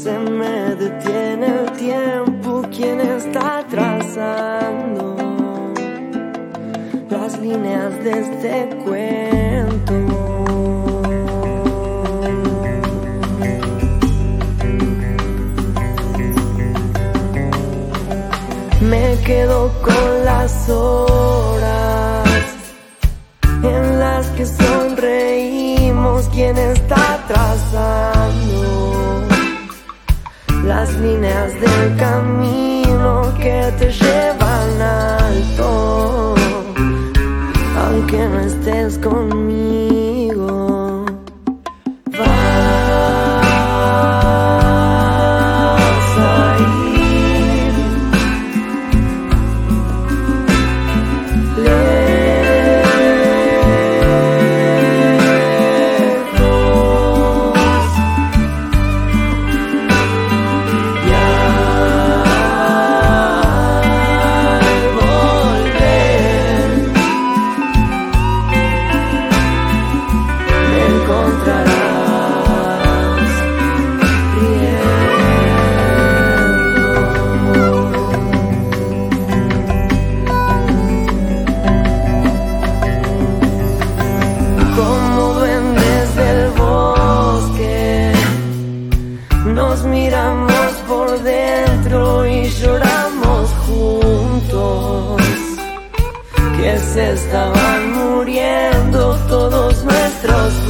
Se me detiene el tiempo, ¿quién está trazando las líneas de este cuento? Me quedo con las horas en las que sonreímos, ¿quién está trazando las líneas del camino que te llevan alto, aunque no estés conmigo? Vas a ir lejos, y al volver me encontrarás riendo. Como ven desde el bosque, nos miramos por dentro y lloramos juntos, que se estaban muriendo todos nuestros